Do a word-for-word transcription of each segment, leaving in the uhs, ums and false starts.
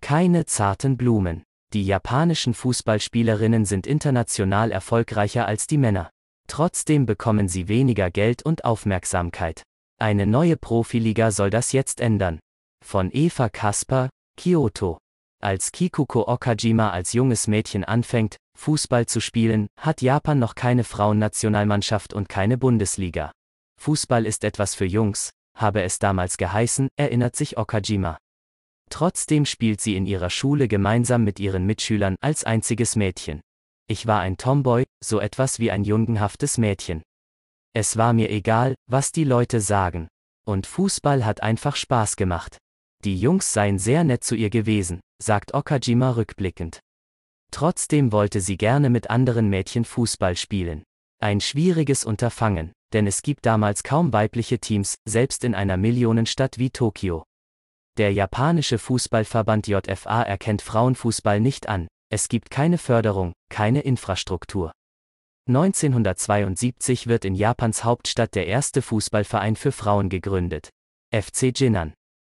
Keine zarten Blumen. Die japanischen Fußballspielerinnen sind international erfolgreicher als die Männer. Trotzdem bekommen sie weniger Geld und Aufmerksamkeit. Eine neue Profiliga soll das jetzt ändern. Von Eva Kasper, Kyoto. Als Kikuko Okajima als junges Mädchen anfängt, Fußball zu spielen, hat Japan noch keine Frauennationalmannschaft und keine Bundesliga. Fußball ist etwas für Jungs, habe es damals geheißen, erinnert sich Okajima. Trotzdem spielt sie in ihrer Schule gemeinsam mit ihren Mitschülern als einziges Mädchen. Ich war ein Tomboy, so etwas wie ein jungenhaftes Mädchen. Es war mir egal, was die Leute sagen. Und Fußball hat einfach Spaß gemacht. Die Jungs seien sehr nett zu ihr gewesen, sagt Okajima rückblickend. Trotzdem wollte sie gerne mit anderen Mädchen Fußball spielen. Ein schwieriges Unterfangen, denn es gibt damals kaum weibliche Teams, selbst in einer Millionenstadt wie Tokio. Der japanische Fußballverband J F A erkennt Frauenfußball nicht an, es gibt keine Förderung, keine Infrastruktur. neunzehnhundertzweiundsiebzig wird in Japans Hauptstadt der erste Fußballverein für Frauen gegründet. F C Jinan.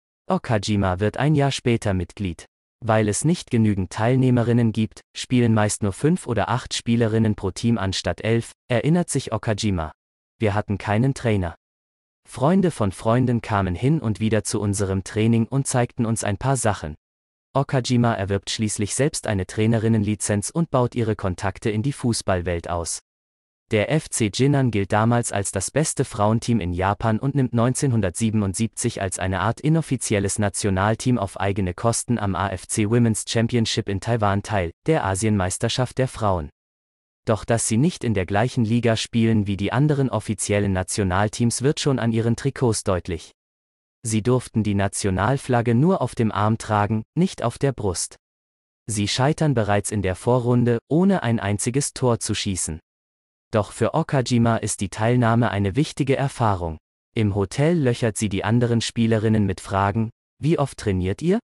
Okajima wird ein Jahr später Mitglied. Weil es nicht genügend Teilnehmerinnen gibt, spielen meist nur fünf oder acht Spielerinnen pro Team anstatt elf, erinnert sich Okajima. Wir hatten keinen Trainer. Freunde von Freunden kamen hin und wieder zu unserem Training und zeigten uns ein paar Sachen. Okajima erwirbt schließlich selbst eine Trainerinnenlizenz und baut ihre Kontakte in die Fußballwelt aus. Der F C Jinan gilt damals als das beste Frauenteam in Japan und nimmt neunzehnhundertsiebenundsiebzig als eine Art inoffizielles Nationalteam auf eigene Kosten am A F C Women's Championship in Taiwan teil, der Asienmeisterschaft der Frauen. Doch dass sie nicht in der gleichen Liga spielen wie die anderen offiziellen Nationalteams wird schon an ihren Trikots deutlich. Sie durften die Nationalflagge nur auf dem Arm tragen, nicht auf der Brust. Sie scheitern bereits in der Vorrunde, ohne ein einziges Tor zu schießen. Doch für Okajima ist die Teilnahme eine wichtige Erfahrung. Im Hotel löchert sie die anderen Spielerinnen mit Fragen: Wie oft trainiert ihr?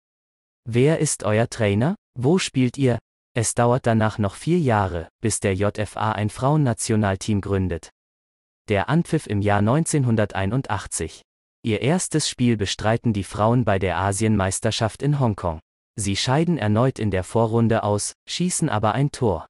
Wer ist euer Trainer? Wo spielt ihr? Es dauert danach noch vier Jahre, bis der J F A ein Frauennationalteam gründet. Der Anpfiff im Jahr neunzehnhunderteinundachtzig. Ihr erstes Spiel bestreiten die Frauen bei der Asienmeisterschaft in Hongkong. Sie scheiden erneut in der Vorrunde aus, schießen aber ein Tor.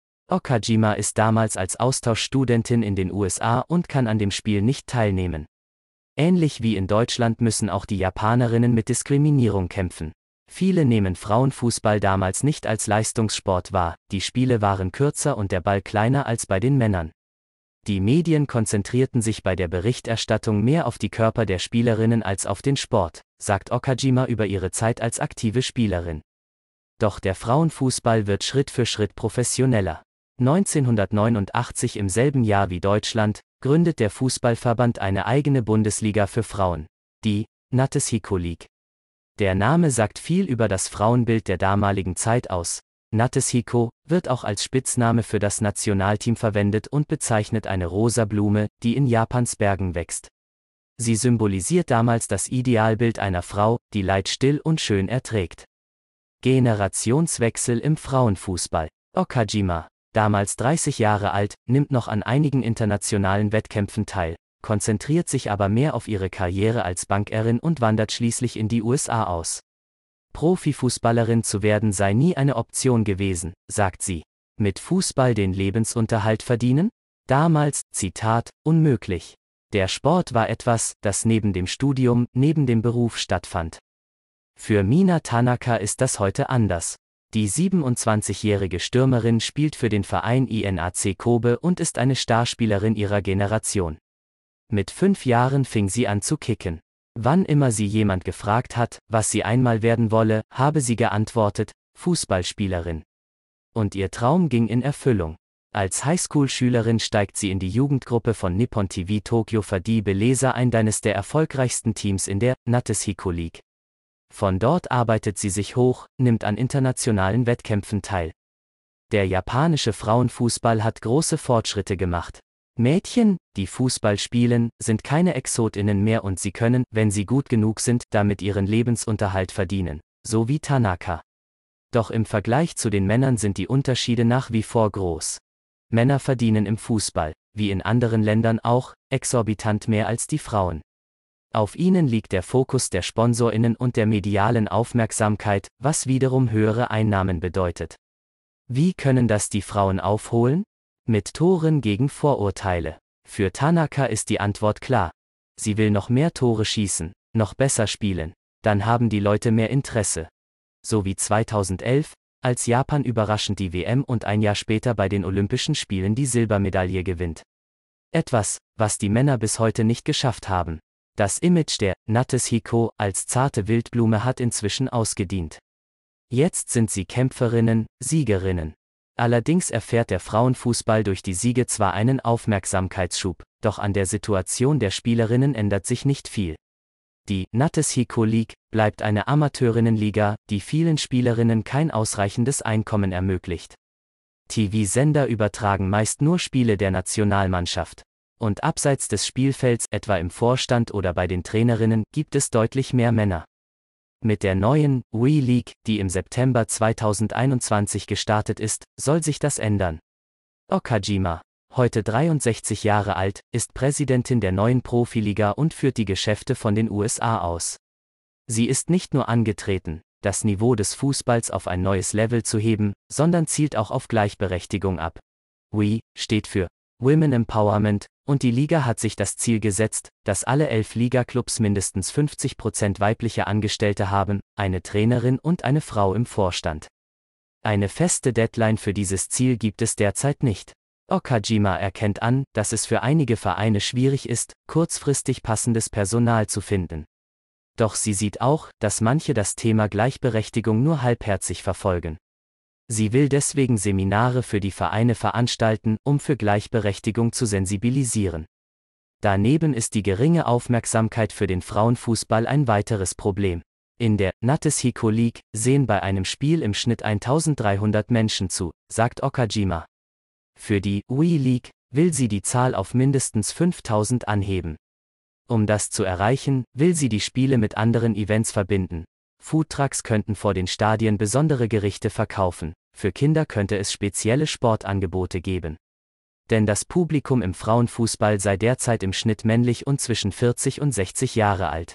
Okajima ist damals als Austauschstudentin in den U S A und kann an dem Spiel nicht teilnehmen. Ähnlich wie in Deutschland müssen auch die Japanerinnen mit Diskriminierung kämpfen. Viele nehmen Frauenfußball damals nicht als Leistungssport wahr, die Spiele waren kürzer und der Ball kleiner als bei den Männern. Die Medien konzentrierten sich bei der Berichterstattung mehr auf die Körper der Spielerinnen als auf den Sport, sagt Okajima über ihre Zeit als aktive Spielerin. Doch der Frauenfußball wird Schritt für Schritt professioneller. neunzehnhundertneunundachtzig, im selben Jahr wie Deutschland, gründet der Fußballverband eine eigene Bundesliga für Frauen, die Nateshiko League. Der Name sagt viel über das Frauenbild der damaligen Zeit aus. Nateshiko wird auch als Spitzname für das Nationalteam verwendet und bezeichnet eine rosa Blume, die in Japans Bergen wächst. Sie symbolisiert damals das Idealbild einer Frau, die Leid still und schön erträgt. Generationswechsel im Frauenfußball. Okajima, damals dreißig Jahre alt, nimmt noch an einigen internationalen Wettkämpfen teil, konzentriert sich aber mehr auf ihre Karriere als Bankerin und wandert schließlich in die U S A aus. Profifußballerin zu werden sei nie eine Option gewesen, sagt sie. Mit Fußball den Lebensunterhalt verdienen? Damals, Zitat, unmöglich. Der Sport war etwas, das neben dem Studium, neben dem Beruf stattfand. Für Mina Tanaka ist das heute anders. Die siebenundzwanzigjährige Stürmerin spielt für den Verein I N A C Kobe und ist eine Starspielerin ihrer Generation. Mit fünf Jahren fing sie an zu kicken. Wann immer sie jemand gefragt hat, was sie einmal werden wolle, habe sie geantwortet: Fußballspielerin. Und ihr Traum ging in Erfüllung. Als Highschool-Schülerin steigt sie in die Jugendgruppe von Nippon T V Tokyo Verdi Beleza ein, eines der erfolgreichsten Teams in der Nateshiko League. Von dort arbeitet sie sich hoch, nimmt an internationalen Wettkämpfen teil. Der japanische Frauenfußball hat große Fortschritte gemacht. Mädchen, die Fußball spielen, sind keine Exotinnen mehr und sie können, wenn sie gut genug sind, damit ihren Lebensunterhalt verdienen, so wie Tanaka. Doch im Vergleich zu den Männern sind die Unterschiede nach wie vor groß. Männer verdienen im Fußball, wie in anderen Ländern auch, exorbitant mehr als die Frauen. Auf ihnen liegt der Fokus der SponsorInnen und der medialen Aufmerksamkeit, was wiederum höhere Einnahmen bedeutet. Wie können das die Frauen aufholen? Mit Toren gegen Vorurteile. Für Tanaka ist die Antwort klar. Sie will noch mehr Tore schießen, noch besser spielen. Dann haben die Leute mehr Interesse. So wie zweitausendelf, als Japan überraschend die W M und ein Jahr später bei den Olympischen Spielen die Silbermedaille gewinnt. Etwas, was die Männer bis heute nicht geschafft haben. Das Image der Natsuhiko als zarte Wildblume hat inzwischen ausgedient. Jetzt sind sie Kämpferinnen, Siegerinnen. Allerdings erfährt der Frauenfußball durch die Siege zwar einen Aufmerksamkeitsschub, doch an der Situation der Spielerinnen ändert sich nicht viel. Die Natsuhiko League bleibt eine Amateurinnenliga, die vielen Spielerinnen kein ausreichendes Einkommen ermöglicht. T V-Sender übertragen meist nur Spiele der Nationalmannschaft. Und abseits des Spielfelds, etwa im Vorstand oder bei den Trainerinnen, gibt es deutlich mehr Männer. Mit der neuen Wii League, die im September zweitausendeinundzwanzig gestartet ist, soll sich das ändern. Okajima, heute dreiundsechzig Jahre alt, ist Präsidentin der neuen Profiliga und führt die Geschäfte von den U S A aus. Sie ist nicht nur angetreten, das Niveau des Fußballs auf ein neues Level zu heben, sondern zielt auch auf Gleichberechtigung ab. Wii steht für Women Empowerment, und die Liga hat sich das Ziel gesetzt, dass alle elf Liga-Clubs mindestens fünfzig Prozent weibliche Angestellte haben, eine Trainerin und eine Frau im Vorstand. Eine feste Deadline für dieses Ziel gibt es derzeit nicht. Okajima erkennt an, dass es für einige Vereine schwierig ist, kurzfristig passendes Personal zu finden. Doch sie sieht auch, dass manche das Thema Gleichberechtigung nur halbherzig verfolgen. Sie will deswegen Seminare für die Vereine veranstalten, um für Gleichberechtigung zu sensibilisieren. Daneben ist die geringe Aufmerksamkeit für den Frauenfußball ein weiteres Problem. In der Natsuhiko League sehen bei einem Spiel im Schnitt eintausenddreihundert Menschen zu, sagt Okajima. Für die Wii League will sie die Zahl auf mindestens fünftausend anheben. Um das zu erreichen, will sie die Spiele mit anderen Events verbinden. Foodtrucks könnten vor den Stadien besondere Gerichte verkaufen, für Kinder könnte es spezielle Sportangebote geben. Denn das Publikum im Frauenfußball sei derzeit im Schnitt männlich und zwischen vierzig und sechzig Jahre alt.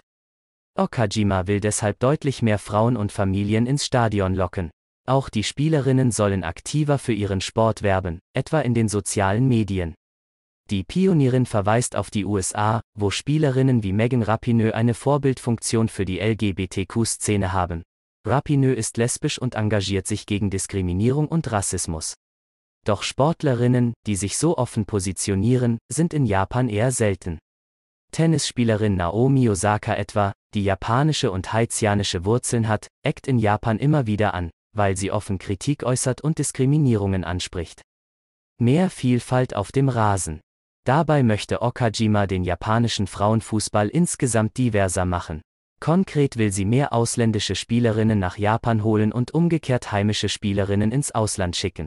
Okajima will deshalb deutlich mehr Frauen und Familien ins Stadion locken. Auch die Spielerinnen sollen aktiver für ihren Sport werben, etwa in den sozialen Medien. Die Pionierin verweist auf die U S A, wo Spielerinnen wie Megan Rapinoe eine Vorbildfunktion für die L G B T Q-Szene haben. Rapinoe ist lesbisch und engagiert sich gegen Diskriminierung und Rassismus. Doch Sportlerinnen, die sich so offen positionieren, sind in Japan eher selten. Tennisspielerin Naomi Osaka etwa, die japanische und haitianische Wurzeln hat, eckt in Japan immer wieder an, weil sie offen Kritik äußert und Diskriminierungen anspricht. Mehr Vielfalt auf dem Rasen. Dabei möchte Okajima den japanischen Frauenfußball insgesamt diverser machen. Konkret will sie mehr ausländische Spielerinnen nach Japan holen und umgekehrt heimische Spielerinnen ins Ausland schicken.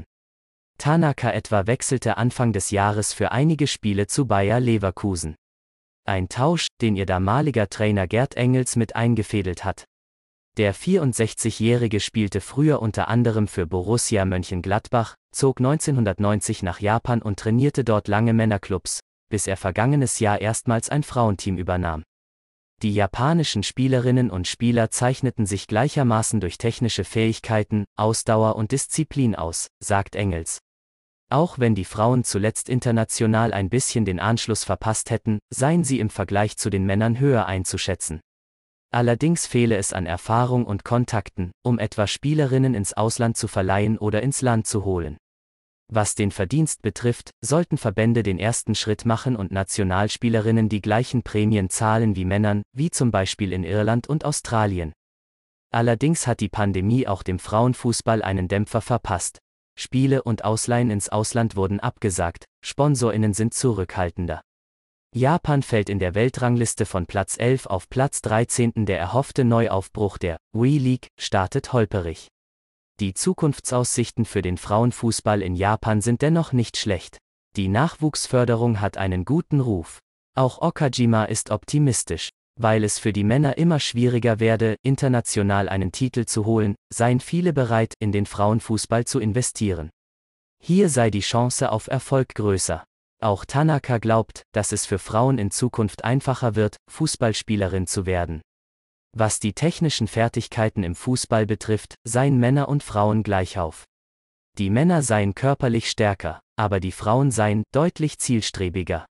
Tanaka etwa wechselte Anfang des Jahres für einige Spiele zu Bayer Leverkusen. Ein Tausch, den ihr damaliger Trainer Gerd Engels mit eingefädelt hat. Der vierundsechzigjährige spielte früher unter anderem für Borussia Mönchengladbach, zog neunzehnhundertneunzig nach Japan und trainierte dort lange Männerclubs, bis er vergangenes Jahr erstmals ein Frauenteam übernahm. Die japanischen Spielerinnen und Spieler zeichneten sich gleichermaßen durch technische Fähigkeiten, Ausdauer und Disziplin aus, sagt Engels. Auch wenn die Frauen zuletzt international ein bisschen den Anschluss verpasst hätten, seien sie im Vergleich zu den Männern höher einzuschätzen. Allerdings fehle es an Erfahrung und Kontakten, um etwa Spielerinnen ins Ausland zu verleihen oder ins Land zu holen. Was den Verdienst betrifft, sollten Verbände den ersten Schritt machen und Nationalspielerinnen die gleichen Prämien zahlen wie Männern, wie zum Beispiel in Irland und Australien. Allerdings hat die Pandemie auch dem Frauenfußball einen Dämpfer verpasst. Spiele und Ausleihen ins Ausland wurden abgesagt, SponsorInnen sind zurückhaltender. Japan fällt in der Weltrangliste von Platz elf auf Platz dreizehn. Der erhoffte Neuaufbruch der Wii League startet holperig. Die Zukunftsaussichten für den Frauenfußball in Japan sind dennoch nicht schlecht. Die Nachwuchsförderung hat einen guten Ruf. Auch Okajima ist optimistisch. Weil es für die Männer immer schwieriger werde, international einen Titel zu holen, seien viele bereit, in den Frauenfußball zu investieren. Hier sei die Chance auf Erfolg größer. Auch Tanaka glaubt, dass es für Frauen in Zukunft einfacher wird, Fußballspielerin zu werden. Was die technischen Fertigkeiten im Fußball betrifft, seien Männer und Frauen gleich auf. Die Männer seien körperlich stärker, aber die Frauen seien deutlich zielstrebiger.